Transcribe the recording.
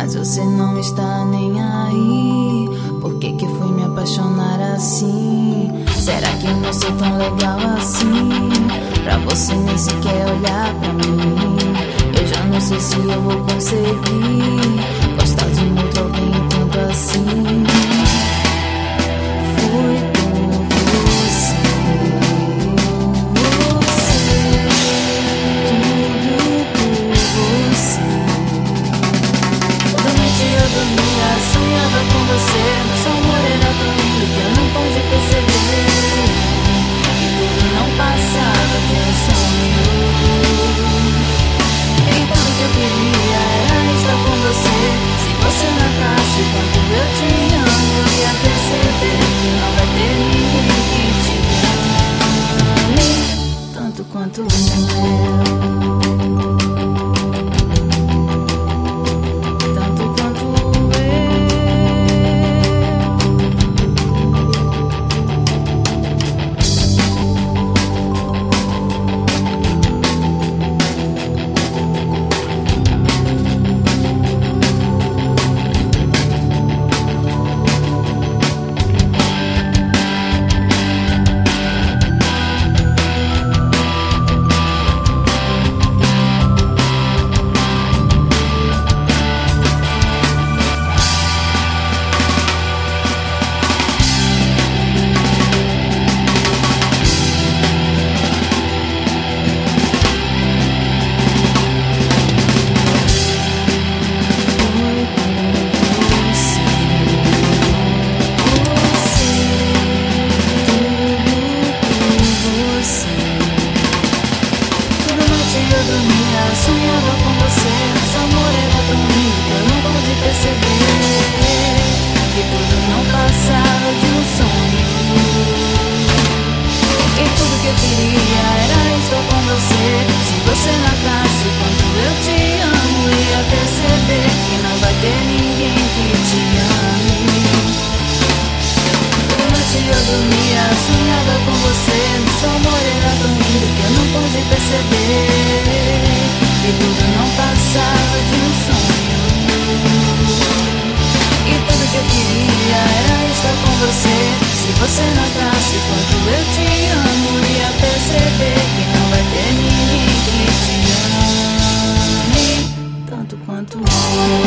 mas você não está nem aí. Por que que fui me apaixonar assim? Será que eu não sou tão legal assim? Pra você nem sequer olhar pra mim. Eu já não sei se eu vou conseguir gostar de outro alguém tanto assim. Fui por você, tudo por você. Toda noite eu dormia, sonhava com você. Nosso amor era tão lindo que eu não pude perceber que tudo não passava de um sonho. E tudo que eu queria era estar com você. Se você notasse quanto eu te amo, eu ia perceber que não vai ter ninguém que te ame tanto quanto eu. Sonhava com você, nosso amor era tão lindo que eu não pude perceber que tudo não passava de um sonho. E tudo que eu queria era estar com você. Se você notasse quanto eu te amo, ia perceber que não vai ter ninguém que te ame. Toda noite eu dormia, sonhava com você. Nosso amor era tão lindo que eu não pude perceber que tudo não passava de um sonho. E tudo que eu queria era estar com você. Se você notasse quanto eu te amo, ia perceber que não vai ter ninguém que te ame tanto quanto eu.